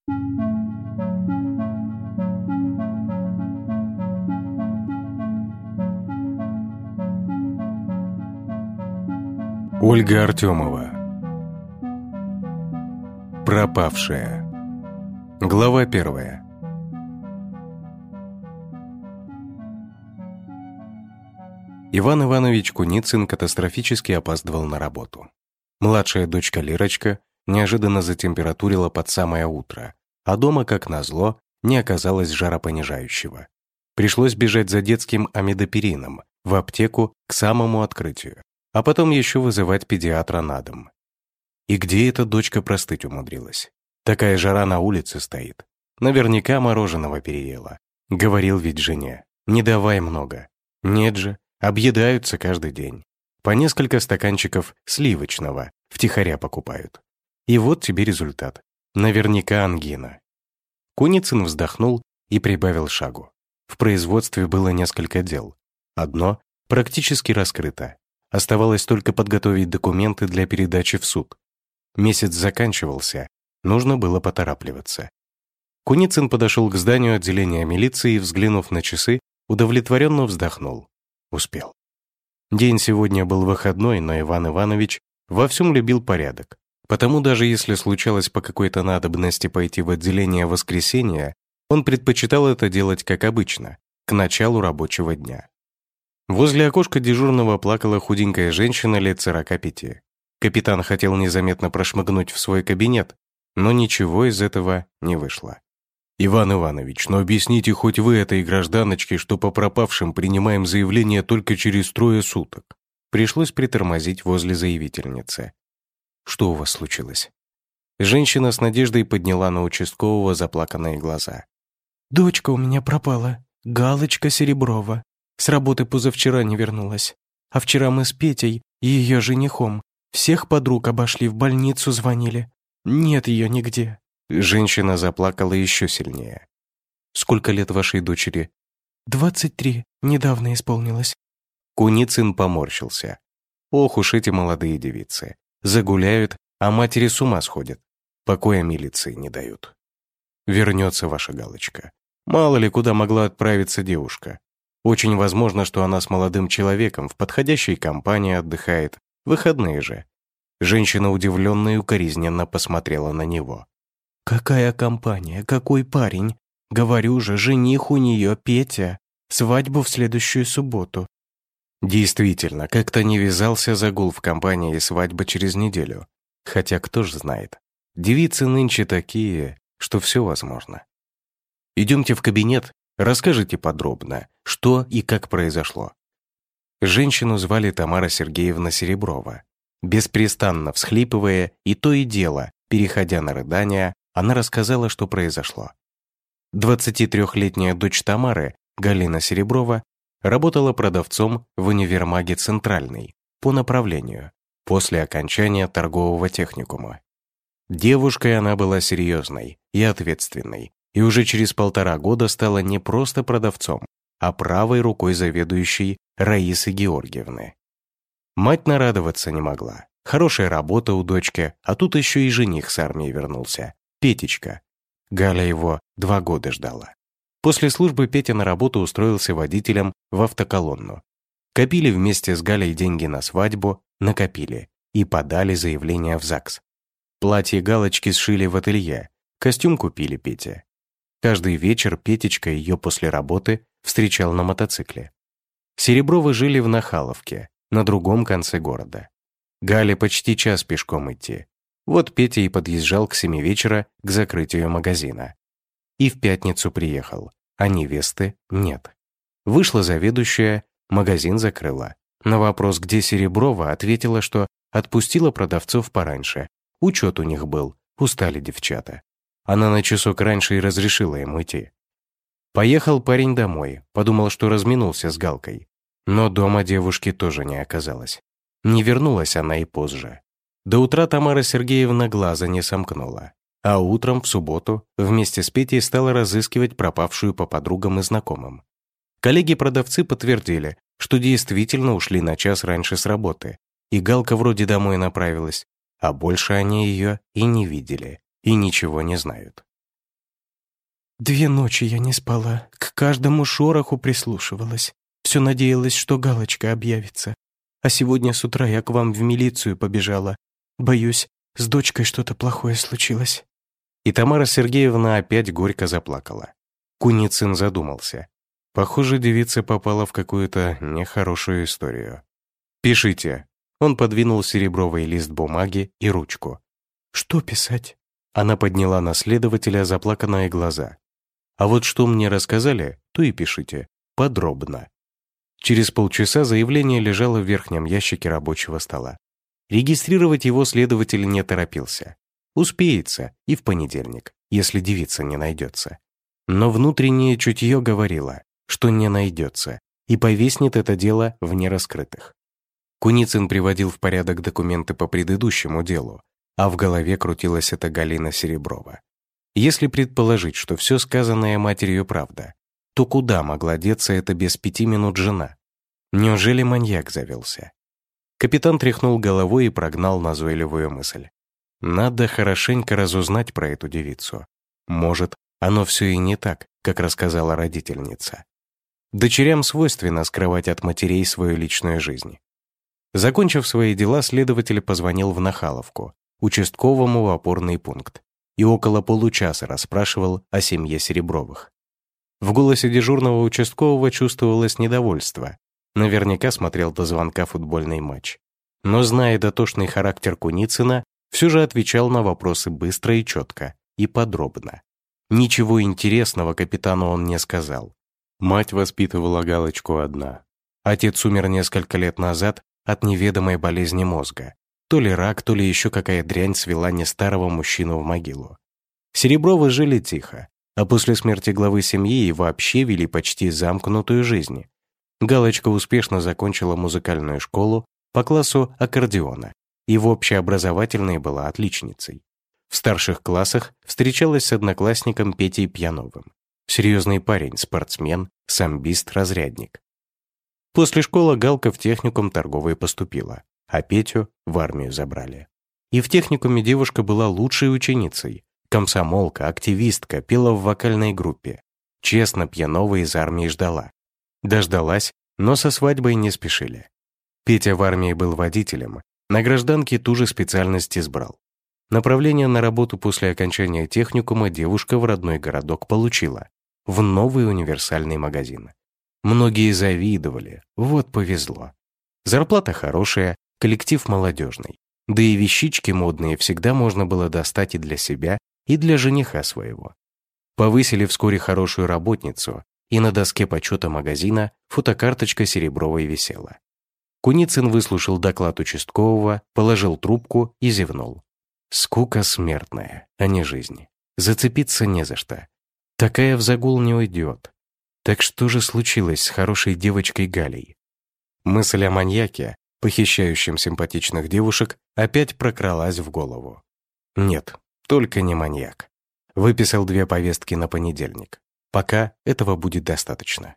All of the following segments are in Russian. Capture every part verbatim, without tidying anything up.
Ольга Артемова. Пропавшая. Глава первая. Иван Иванович Куницын катастрофически опаздывал на работу. Младшая дочка Лирочка неожиданно затемпературила под самое утро, а дома, как назло, не оказалось жаропонижающего. Пришлось бежать за детским амидопирином в аптеку к самому открытию, а потом еще вызывать педиатра на дом. И где эта дочка простыть умудрилась? Такая жара на улице стоит. Наверняка мороженого переела. Говорил ведь жене: не давай много. Нет же, объедаются каждый день. По несколько стаканчиков сливочного втихаря покупают. И вот тебе результат. Наверняка ангина. Куницын вздохнул и прибавил шагу. В производстве было несколько дел. Одно практически раскрыто. Оставалось только подготовить документы для передачи в суд. Месяц заканчивался, нужно было поторапливаться. Куницын подошел к зданию отделения милиции и, взглянув на часы, удовлетворенно вздохнул. Успел. День сегодня был выходной, но Иван Иванович во всем любил порядок. Потому даже если случалось по какой-то надобности пойти в отделение в воскресенье, он предпочитал это делать как обычно, к началу рабочего дня. Возле окошка дежурного плакала худенькая женщина лет сорока пяти. Капитан хотел незаметно прошмыгнуть в свой кабинет, но ничего из этого не вышло. «Иван Иванович, ну объясните хоть вы этой гражданочке, что по пропавшим принимаем заявление только через трое суток». Пришлось притормозить возле заявительницы. «Что у вас случилось?» Женщина с надеждой подняла на участкового заплаканные глаза. «Дочка у меня пропала, Галочка Сереброва. С работы позавчера не вернулась. А вчера мы с Петей и ее женихом всех подруг обошли, в больницу звонили. Нет ее нигде». Женщина заплакала еще сильнее. «Сколько лет вашей дочери?» «Двадцать три, недавно исполнилось». Куницын поморщился. Ох уж эти молодые девицы. Загуляют, а матери с ума сходят. Покоя милиции не дают. Вернется ваша Галочка. Мало ли, куда могла отправиться девушка. Очень возможно, что она с молодым человеком в подходящей компании отдыхает. Выходные же. Женщина удивленно и укоризненно посмотрела на него. «Какая компания? Какой парень? Говорю же, жених у нее Петя. Свадьбу в следующую субботу». Действительно, как-то не вязался загул в компании и свадьба через неделю. Хотя кто ж знает. Девицы нынче такие, что все возможно. Идемте в кабинет, расскажите подробно, что и как произошло. Женщину звали Тамара Сергеевна Сереброва. Беспрестанно всхлипывая и то и дело, переходя на рыдания, она рассказала, что произошло. двадцатитрёхлетняя дочь Тамары, Галина Сереброва, работала продавцом в универмаге «Центральный» по направлению, после окончания торгового техникума. Девушкой она была серьезной и ответственной, и уже через полтора года стала не просто продавцом, а правой рукой заведующей Раисы Георгиевны. Мать нарадоваться не могла. Хорошая работа у дочки, а тут еще и жених с армии вернулся. Петечка. Галя его два года ждала. После службы Петя на работу устроился водителем в автоколонну. Копили вместе с Галей деньги на свадьбу, накопили и подали заявление в ЗАГС. Платье Галочки сшили в ателье, костюм купили Пете. Каждый вечер Петечка ее после работы встречал на мотоцикле. Серебровы жили в Нахаловке, на другом конце города. Гале почти час пешком идти. Вот Петя и подъезжал к семи вечера к закрытию магазина. И в пятницу приехал, а невесты нет. Вышла заведующая, магазин закрыла. На вопрос, где Сереброва, ответила, что отпустила продавцов пораньше. Учет у них был, устали девчата. Она на часок раньше и разрешила ему идти. Поехал парень домой, подумал, что разминулся с Галкой. Но дома девушки тоже не оказалось. Не вернулась она и позже. До утра Тамара Сергеевна глаза не сомкнула. А утром, в субботу, вместе с Петей стала разыскивать пропавшую по подругам и знакомым. Коллеги-продавцы подтвердили, что действительно ушли на час раньше с работы, и Галка вроде домой направилась, а больше они ее и не видели, и ничего не знают. Две ночи я не спала, к каждому шороху прислушивалась. Все надеялась, что Галочка объявится. А сегодня с утра я к вам в милицию побежала. Боюсь, с дочкой что-то плохое случилось». И Тамара Сергеевна опять горько заплакала. Куницын задумался. Похоже, девица попала в какую-то нехорошую историю. «Пишите». Он подвинул серебровый лист бумаги и ручку. «Что писать?» Она подняла на следователя заплаканные глаза. «А вот что мне рассказали, то и пишите. Подробно». Через полчаса заявление лежало в верхнем ящике рабочего стола. Регистрировать его следователь не торопился. Успеется и в понедельник, если девица не найдется. Но внутреннее чутье говорило, что не найдется, и повиснет это дело в нераскрытых. Куницын приводил в порядок документы по предыдущему делу, а в голове крутилась эта Галина Сереброва. Если предположить, что все сказанное матерью правда, то куда могла деться эта без пяти минут жена? Неужели маньяк завелся? Капитан тряхнул головой и прогнал назойливую мысль. Надо хорошенько разузнать про эту девицу. Может, оно все и не так, как рассказала родительница. Дочерям свойственно скрывать от матерей свою личную жизнь. Закончив свои дела, следователь позвонил в Нахаловку, участковому в опорный пункт, и около получаса расспрашивал о семье Серебровых. В голосе дежурного участкового чувствовалось недовольство. Наверняка смотрел до звонка футбольный матч. Но, зная дотошный характер Куницына, все же отвечал на вопросы быстро и четко, и подробно. Ничего интересного капитану он не сказал. Мать воспитывала Галочку одна. Отец умер несколько лет назад от неведомой болезни мозга. То ли рак, то ли еще какая дрянь свела не старого мужчину в могилу. Серебровы жили тихо, а после смерти главы семьи и вообще вели почти замкнутую жизнь. Галочка успешно закончила музыкальную школу по классу аккордеона и в общеобразовательной была отличницей. В старших классах встречалась с одноклассником Петей Пьяновым. Серьезный парень, спортсмен, самбист, разрядник. После школы Галка в техникум торговый поступила, а Петю в армию забрали. И в техникуме девушка была лучшей ученицей. Комсомолка, активистка, пела в вокальной группе. Честно Пьянова из армии ждала. Дождалась, но со свадьбой не спешили. Петя в армии был водителем, на гражданке ту же специальность избрал. Направление на работу после окончания техникума девушка в родной городок получила, в новый универсальный магазин. Многие завидовали, вот повезло. Зарплата хорошая, коллектив молодежный. Да и вещички модные всегда можно было достать и для себя, и для жениха своего. Повысили вскоре хорошую работницу, и на доске почета магазина фотокарточка Серебровой висела. Куницын выслушал доклад участкового, положил трубку и зевнул. Скука смертная, а не жизнь. Зацепиться не за что. Такая в загул не уйдет. Так что же случилось с хорошей девочкой Галей? Мысль о маньяке, похищающем симпатичных девушек, опять прокралась в голову. Нет, только не маньяк. Выписал две повестки на понедельник. Пока этого будет достаточно.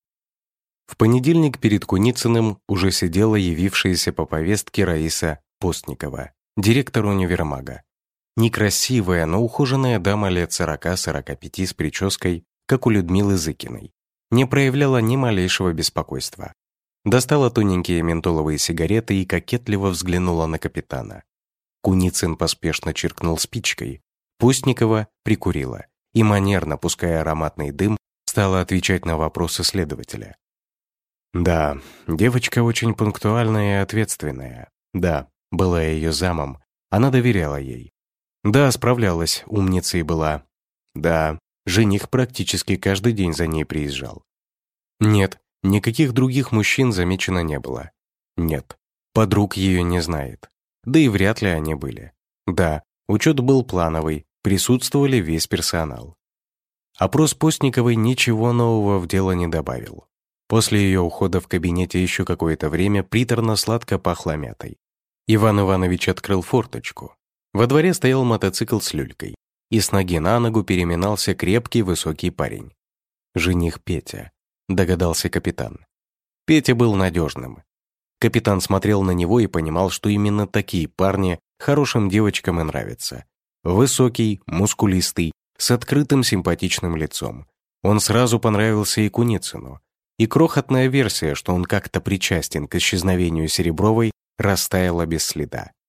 В понедельник перед Куницыным уже сидела явившаяся по повестке Раиса Постникова, директор универмага. Некрасивая, но ухоженная дама лет сорока-сорока пяти с прической, как у Людмилы Зыкиной, не проявляла ни малейшего беспокойства. Достала тоненькие ментоловые сигареты и кокетливо взглянула на капитана. Куницын поспешно чиркнул спичкой. Постникова прикурила и, манерно пуская ароматный дым, стала отвечать на вопросы следователя. Да, девочка очень пунктуальная и ответственная. Да, была ее замом, она доверяла ей. Да, справлялась, умницей была. Да, жених практически каждый день за ней приезжал. Нет, никаких других мужчин замечено не было. Нет, подруг ее не знает. Да и вряд ли они были. Да, учет был плановый, присутствовали весь персонал. Опрос Постниковой ничего нового в дело не добавил. После ее ухода в кабинете еще какое-то время приторно-сладко пахло мятой. Иван Иванович открыл форточку. Во дворе стоял мотоцикл с люлькой, и с ноги на ногу переминался крепкий высокий парень. «Жених Петя», — догадался капитан. Петя был надежным. Капитан смотрел на него и понимал, что именно такие парни хорошим девочкам и нравятся. Высокий, мускулистый, с открытым симпатичным лицом. Он сразу понравился и Куницыну. И крохотная версия, что он как-то причастен к исчезновению Серебровой, растаяла без следа.